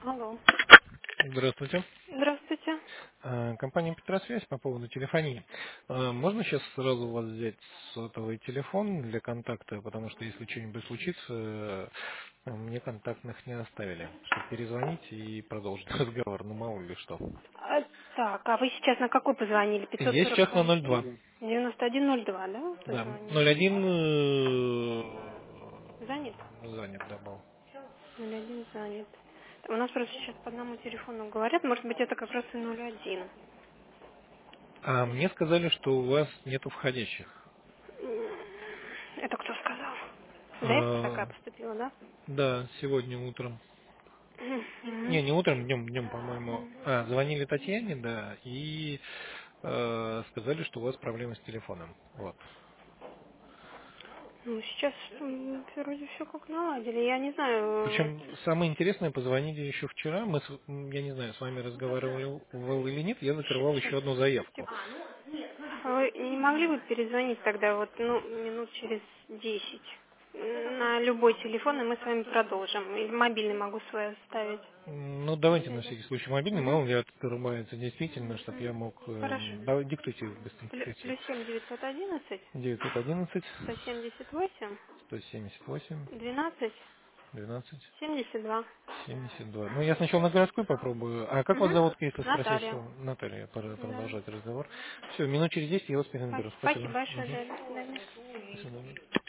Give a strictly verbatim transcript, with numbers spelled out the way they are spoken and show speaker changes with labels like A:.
A: Алло.
B: Здравствуйте.
A: Здравствуйте.
B: Э, Компания Петросвязь по поводу телефонии. Э, Можно сейчас сразу у вас взять сотовый телефон для контакта, потому что если что-нибудь случится, э, мне контактных не оставили, чтобы перезвонить и продолжить разговор, ну мало ли что.
A: А, так, а вы сейчас на какой позвонили?
B: Я сейчас на
A: пятьсот сорок
B: ноль два.
A: восемь девяносто один ноль два, да?
B: Да,
A: Позвонили.
B: ноль один э,
A: Занят?
B: занят, да, был.
A: ноль один занят. У нас просто сейчас по одному телефону говорят, может быть, это как раз и ноль один.
B: А мне сказали, что у вас нету входящих.
A: М, Это кто сказал? Заявка такая
B: Э,
A: поступила, да?
B: Да, сегодня утром.
A: Мгм.
B: Не, не утром, днем, днем, по-моему.
A: Мгм.
B: А, звонили Татьяне, да, и э, сказали, что у вас проблемы с телефоном. Вот.
A: Ну, сейчас м, вроде все как наладили. Я не знаю.
B: Причем самое интересное, позвонили еще вчера. Мы, с- м, я не знаю, с вами разговаривал или нет, я закрывал
A: Сейчас,
B: еще одну заявку.
A: секунду. Вы не могли бы перезвонить тогда вот, ну, минут через десять на любой телефон, и мы с вами продолжим. Или мобильный могу свой оставить.
B: М, Ну, давайте на всякий случай мобильный,
A: Угу.
B: мало ли отрубается действительно, чтобы я мог...
A: Хорошо.
B: эм, Давай, диктуйте быстренько,
A: Плю-
B: какие.
A: Плюс семь девятьсот одиннадцать
B: девятьсот одиннадцать
A: сто семьдесят восемь
B: сто семьдесят восемь
A: двенадцать
B: двенадцать
A: семьдесят два.
B: семьдесят два. Ну, я сначала на городской попробую. А как вас
A: Угу.
B: зовут, если спросить,
A: Наталья.
B: что Наталья, пора
A: Да.
B: продолжать разговор. Все, минут через десять я вас
A: Спа-
B: перенаберу. Спасибо.
A: Спасибо большое,
B: Мгм.
A: да, до свидания.
B: До свидания.